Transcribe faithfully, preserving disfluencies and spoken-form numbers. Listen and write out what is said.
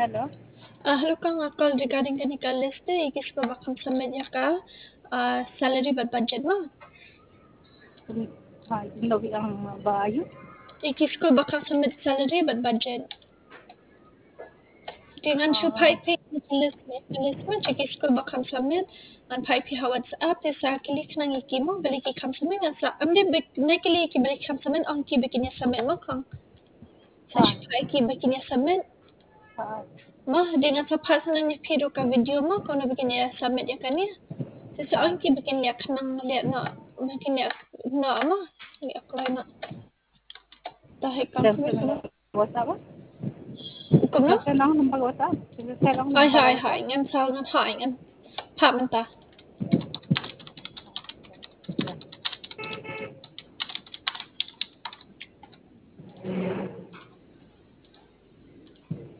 Hello. Uh, hello Kang, uh, call regarding kanika list eh, ikis ko bakang submit ya ka uh, salary but budget mo. Ha, lawi ang bayo. Ikis ko bakang submit salary but budget. Dengan siya Ah, pai pi list mo, list mo, ikis ko bakang submit an pai pi ha WhatsApp te sa klik nang iki mo, balik ki kam submit nga sa amde bik na kili ki balik kam submit ang ki bikin ya submit mo kang. Sa ha, siya pai ki bikin ya submit. ha. Ma dengan sa pas nang ni pido ka video mo kung na bikin ya submit ya kanya. Seseorang ki bikin dia kenang lihat nak bikin dia nak apa? Ni aku lain nak dah hekam Dan semua sa semua. WhatsApp ba? Hukum no? Sa lang ng pag-WhatsApp. Sa lang ng Hai hai pag-WhatsApp. hai ngan sao ngan hai ngan. Pak mentah.